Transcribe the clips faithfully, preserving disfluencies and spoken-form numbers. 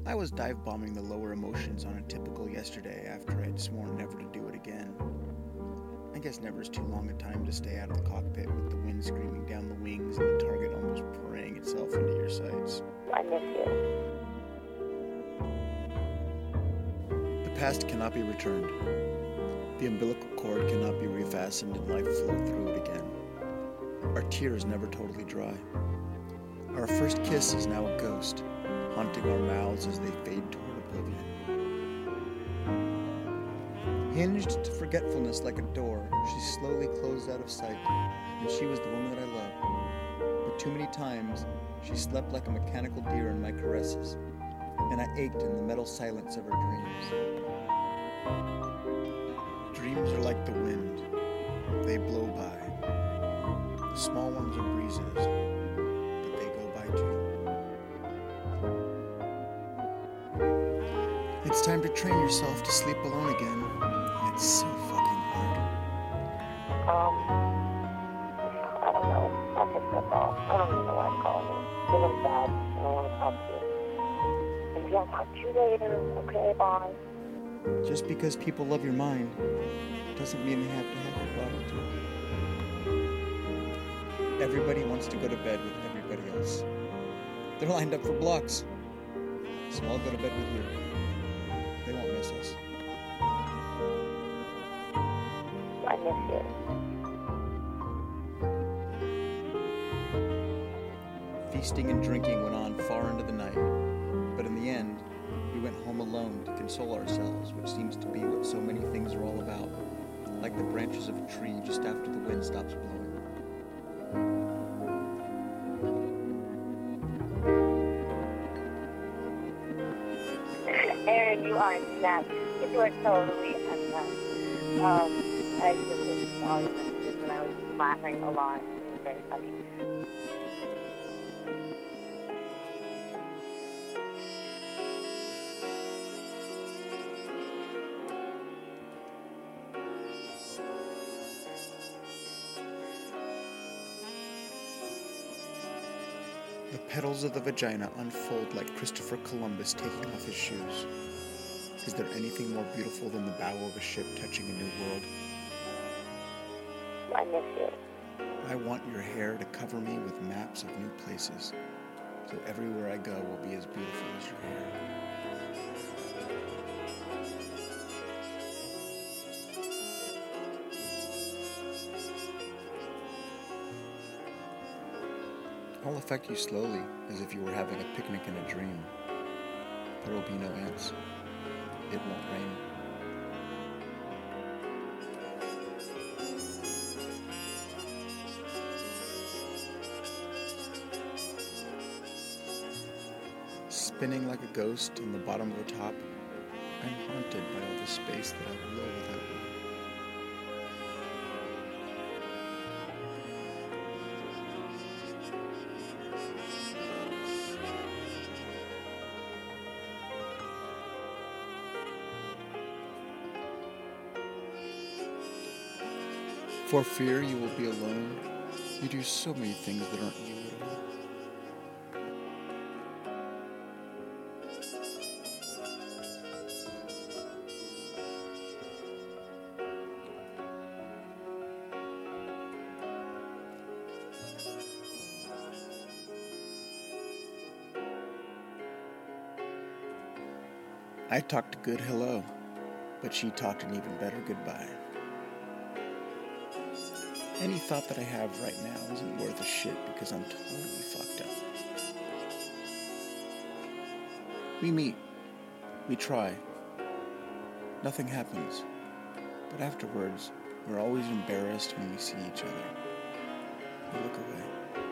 I was dive bombing the lower emotions on a typical yesterday after I'd sworn never to do it again. I guess never's too long a time to stay out of the cockpit with the wind screaming down the wings and the target almost praying itself into your sights. I miss you. The past cannot be returned. The umbilical cord cannot be refastened and life flow through it again. Our tears never totally dry. Our first kiss is now a ghost, haunting our mouths as they fade toward oblivion. Hinged to forgetfulness like a door, she slowly closed out of sight, and she was the woman that I loved. But too many times, she slept like a mechanical deer in my caresses, and I ached in the metal silence of her dreams. Dreams are like the wind. They blow by. The small ones are breezes, but they go by too. It's time to train yourself to sleep alone again, and it's so fucking hard. Um, I don't know. I'll take that call. I don't even know what I'm calling you. Feeling bad. I don't want to talk to you. Maybe I'll talk to you later. Okay, bye. Just because people love your mind doesn't mean they have to have your body too. Everybody wants to go to bed with everybody else. They're lined up for blocks. So I'll go to bed with you. They won't miss us. I miss you. Feasting and drinking went on far into the night, but in the end, we went home alone to console ourselves, which seems to be what so many things are all about, like the branches of a tree just after the wind stops blowing. Aaron, you are nuts. You are totally nuts. Um, I just listened to all your messages and I was laughing a lot. It was very funny. The petals of the vagina unfold like Christopher Columbus taking off his shoes. Is there anything more beautiful than the bow of a ship touching a new world? I miss you. I want your hair to cover me with maps of new places, so everywhere I go will be as beautiful as your hair. I'll affect you slowly, as if you were having a picnic in a dream. There will be no ants. It won't rain. Spinning like a ghost on the bottom of a top, I'm haunted by all the space that I will without you. For fear you will be alone, you do so many things that aren't you at all. I talked a good hello, but she talked an even better goodbye. Any thought that I have right now isn't worth a shit because I'm totally fucked up. We meet. We try. Nothing happens. But afterwards, we're always embarrassed when we see each other. We look away.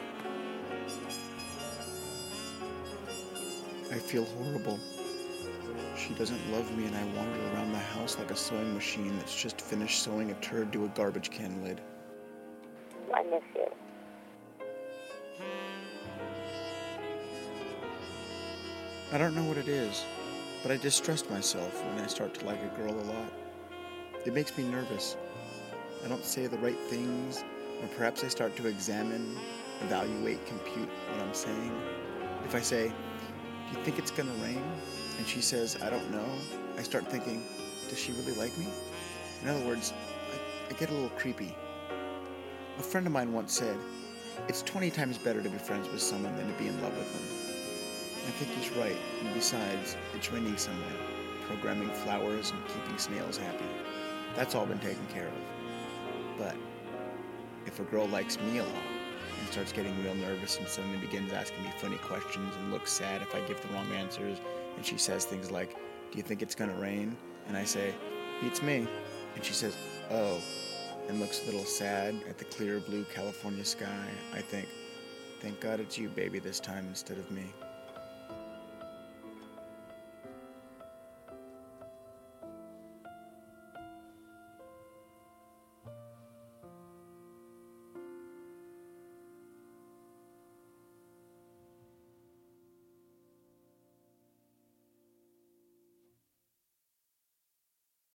I feel horrible. She doesn't love me and I wander around the house like a sewing machine that's just finished sewing a turd to a garbage can lid. I miss you. I don't know what it is, but I distrust myself when I start to like a girl a lot. It makes me nervous. I don't say the right things, or perhaps I start to examine, evaluate, compute what I'm saying. If I say, do you think it's gonna rain? And she says, I don't know. I start thinking, does she really like me? In other words, I, I get a little creepy. A friend of mine once said, it's twenty times better to be friends with someone than to be in love with them. I think he's right, and besides, it's raining somewhere, programming flowers and keeping snails happy. That's all been taken care of. But if a girl likes me a lot and starts getting real nervous and suddenly begins asking me funny questions and looks sad if I give the wrong answers, and she says things like, do you think it's gonna rain? And I say, beats me. And she says, oh, and looks a little sad at the clear blue California sky, I think, thank God it's you, baby, this time instead of me.